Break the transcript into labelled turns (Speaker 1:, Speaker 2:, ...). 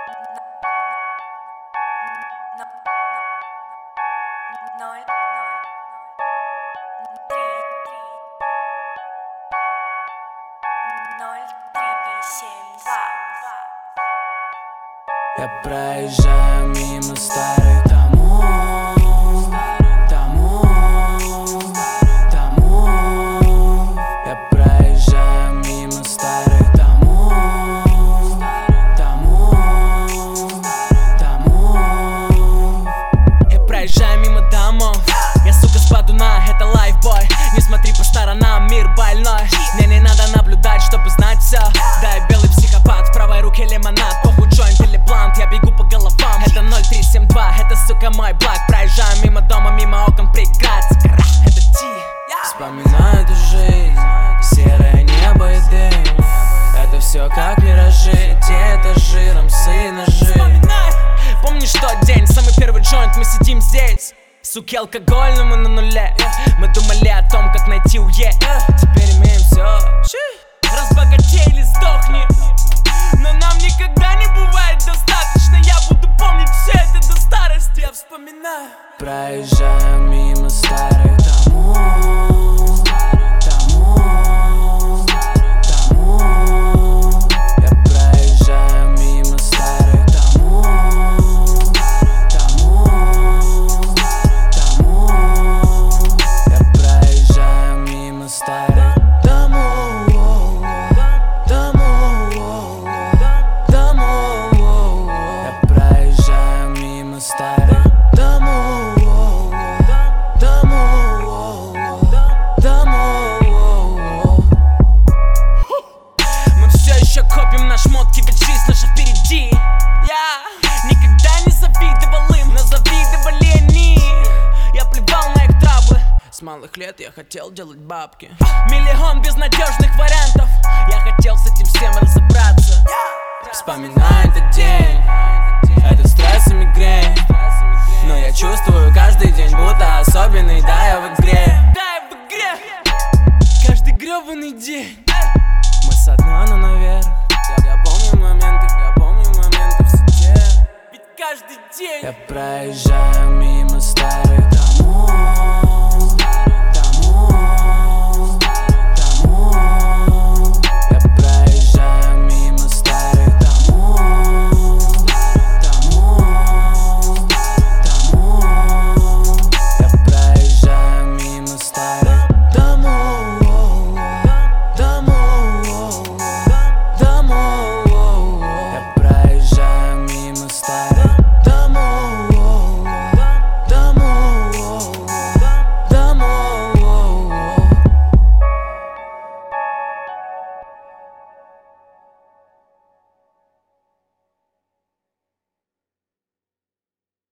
Speaker 1: Я проезжаю мимо старых домов, Я проезжаю мимо старых домов, Я проезжаю мимо домов. Я, сука, спаду на это лайфбой. Не смотри по сторонам, мир больной. Мне не надо наблюдать, чтобы знать все. Да, я белый психопат, в правой руке лимонад. Похуй джойнт или блант, я бегу по головам. Это 0372, это, сука, мой благ. Проезжаю мимо дома, мимо окон преград. Это Ти. Вспоминаю эту жизнь, серое небо и дым. Это все как миражи, те этажи, рамсы, ножи. Помнишь тот день, самый первый джойнт, мы сидим здесь. Суки, алкоголь, но мы на нуле. Мы думали о том, как найти уе. Теперь имеем все. Разбогатей или сдохни. Но нам никогда не бывает достаточно. Я буду помнить все это до старости. Я вспоминаю. Проезжаю мимо старых домов, Я проезжаю мимо старых домов, Я проезжаю мимо старых домов, Я проезжаю мимо старых Мы все еще копим на шмотки, ведь жизнь наша впереди. Я никогда не завидовал им, но завидовали они. Я плевал на их траблы. С малых лет я хотел делать бабки. Миллион безнадежных вариантов. Я хотел с этим всем разобраться. Вспоминаю этот день, этот стресс и мигрень. Но я чувствую каждый день, будто особенный. Да, я в игре, каждый гребаный день. Мы со дна, но наверх. Я помню моменты в сети. Ведь каждый день я проезжаю